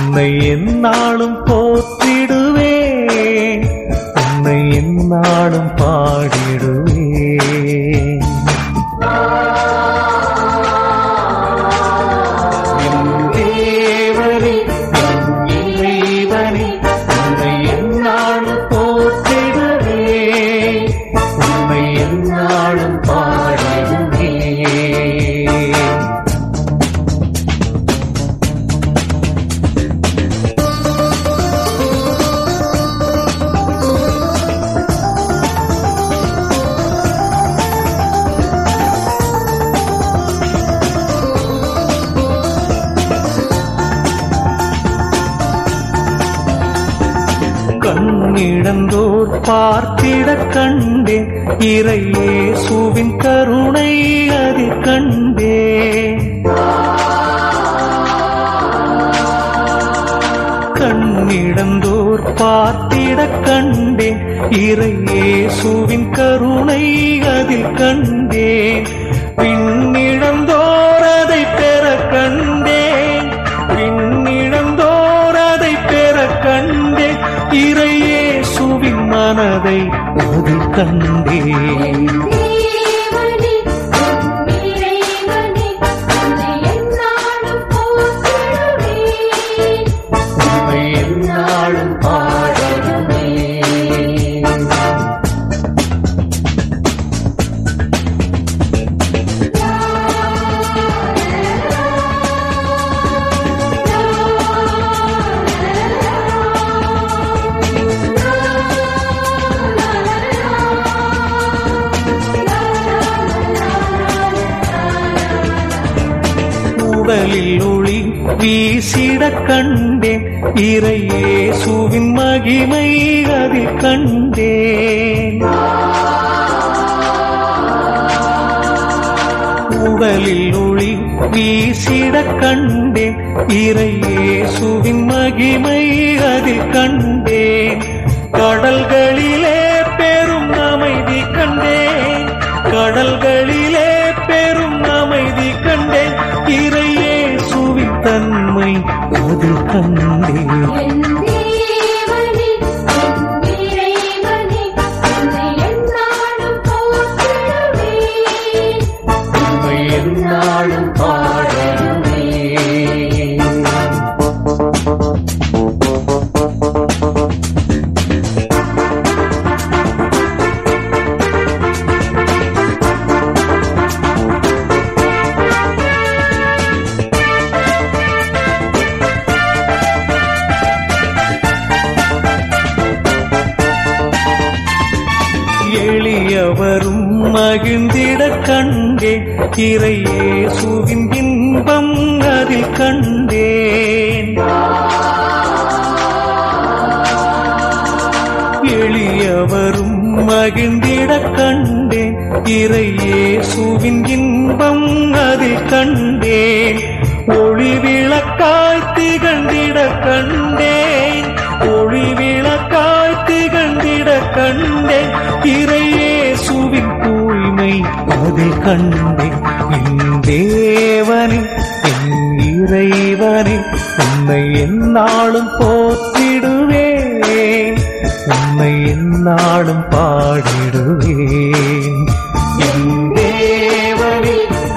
உன்னை எந்நாளும் போற்றிடுவேன், உன்னை எந்நாளும் பாடிடுவேன். என் தேவனே, என் இறைவனே, உன்னை எந்நாளும் போற்றிடுவேன், உன்னை எந்நாளும் பாடிடுவேன். கண்ணிழந்தோர் பார்த்திடக் கண்டேன், இறை இயேசுவின் கருணை அதில் கண்டேன். கண்ணிழந்தோர் பார்த்திடக் கண்டேன், இறை இயேசுவின் கருணை அதில் கண்டேன். விண்ணிழந்தோர் அதை பெற கண்டேன், விண்ணிழந்தோர் அதை பெற கண்டேன். இறை இயேசுவின் மனதை அதில் கண்டேன். உன்னை எந்நாளும் பாடிடுவேன். உடலில் ஒளி வீசிடக் கண்டேன், இறை இயேசுவின் மகிமை அதில் கண்டேன். உடலில் ஒளி வீசிடக் கண்டேன், இறை இயேசுவின் மகிமை அதில் கண்டேன். கடல்களிலே பெரும் அமைதி கண்டேன், கடல்களிலே பெரும் அமைதி கண்டேன். இறை இயேசுவின் தன்மை அதில் கண்டேன். உன்னை எந்நாளும் பாடிடுவேன். எளியவரும் மகிழ்ந்திடக் கண்டேன், இறை இயேசுவின் இன்பம் அதில் கண்டேன். எளியவரும் மகிழ்ந்திடக் கண்டேன், இறை இயேசுவின் இன்பம் அதில் கண்டேன். ஒளி விளக்காய் திகழ்ந்திடக் கண்டேன், ஒளி விளக்காய் திகழ்ந்திடக் கண்டேன். இறை இயேசுவின் தூய்மை அதில் கண்டேன். என் தேவனே, என் இறைவனே, உன்னை எந்நாளும் போற்றிடுவேன், உன்னை எந்நாளும் பாடிடுவேன். என் தேவனே,